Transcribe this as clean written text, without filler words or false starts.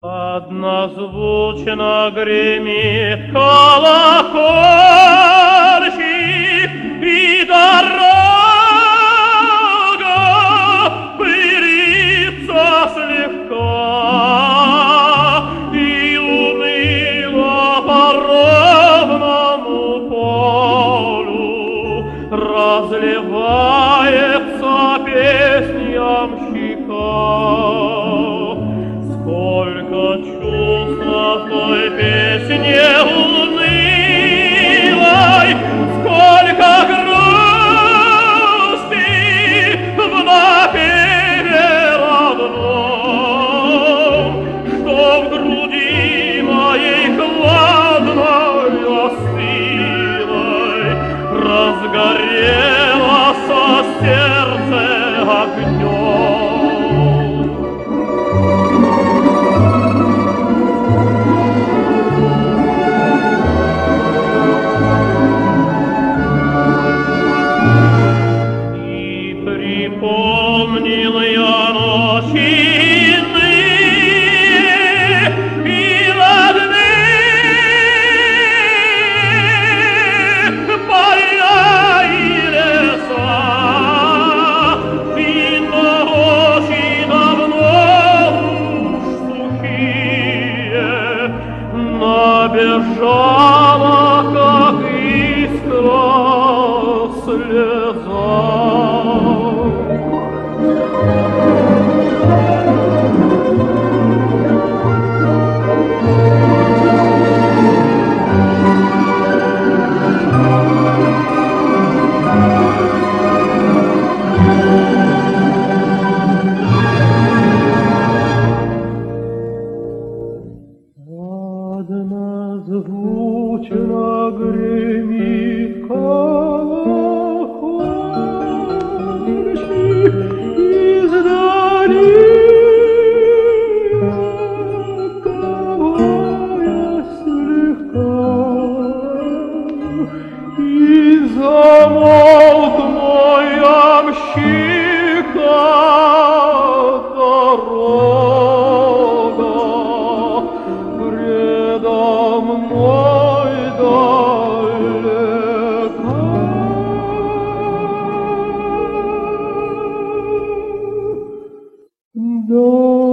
Однозвучно гремит колокольчик, и дорога пылится слегка, и уныло по ровному полю разливается песнь ямщика. Сколько чувств в той песне унылой, сколько грусти в напеве родном, что в груди моей хладной остылой разгорелось сердце огнем. Припомнил я ночи иные и родные поля и леса, и ночи давно уж сухие набежала, как искра слеза. Однозвучно гремит колокольчик, издали оттого слегка, и замолк мой ямщика дорога предо мной далека. Да.